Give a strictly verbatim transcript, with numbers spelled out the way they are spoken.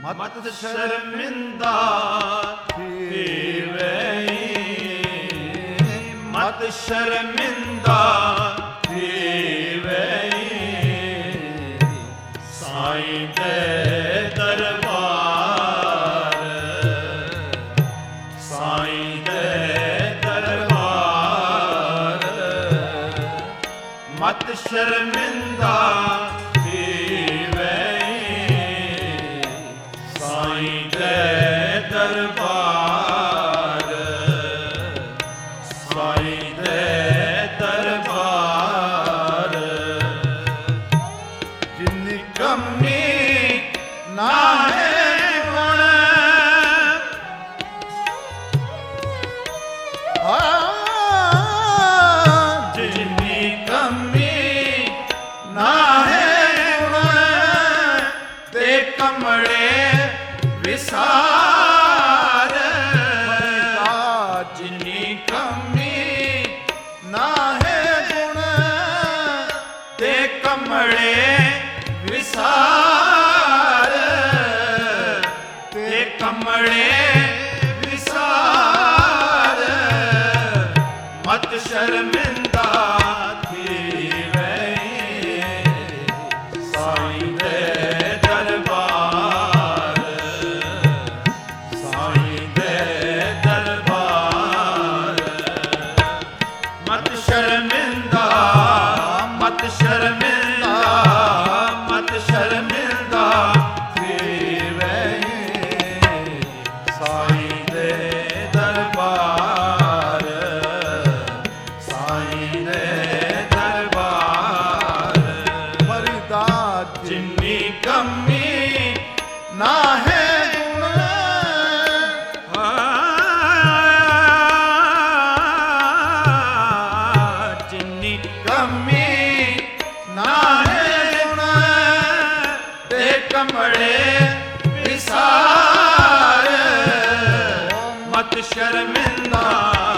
ਮਤ ਸ਼ਰਮਿੰਦਾ ਥੀਵੇ, ਮਤ ਸ਼ਰਮਿੰਦਾ ਥੀਵੇ, ਸਾਈਂ ਦੇ ਦਰਬਾਰ, ਸਾਈਂ ਦੇ ਦਰਬਾਰ, ਮਤ ਸ਼ਰਮਿੰਦਾ ਥੀਵੇ, ਸਾਈਂ ਦੇ ਦਰਬਾਰ, ਸਾਈਂ ਦੇ ਦਰਬਾਰ, ਜਿੰਨੀ ਕਮੀ ਨਾ ਹੈ ਗੁਣ, ਜਿੰਨੀ ਕਮੀ ਨਾ ਹੈ ਗੁਣ, ਤੇ ਕਮਲੇ ਵਿਸਾਰ, ਜਿੰਨੀ ਕਮੀ ਨਾ ਹੈ ਗੁਣ, ਤੇ ਕਮਲੇ ਵਿਸਾਰ, ਤੇ ਕਮਲੇ ਵਿਸਾਰ, ਮਤ ਸ਼ਰਮਿੰਦਾ ਥੀਵੇ, ਸਾਈਂ ਦੇ ਦਰਬਾਰ, ਸਾਈਂ ਦੇ ਦਰਬਾਰ, ਮਤ ਸ਼ਰਮਿੰਦਾ, ਮਤ ਸ਼ਰਮਿੰਦਾ, ਮਤ ਸ਼ਰਮਿੰਦਾ ਥੀਵੇ, ਸਾਈਂ ਦੇ ਦਰਬਾਰ, ਸਾਈਂ ਦੇ ਦਰਬਾਰ, ਮਰਦਾ ਜਿੰਨੀ ਕਮੀ ਨਾ ਹੈ ਗੁਣ, ਜਿੰਨੀ ਕਮੀ ਨਾ ਹੈ ਗੁਣ, ਤੇ ਕਮਲੇ ਵਿਸਾਰ, ਮਤ ਸ਼ਰਮਿੰਦਾ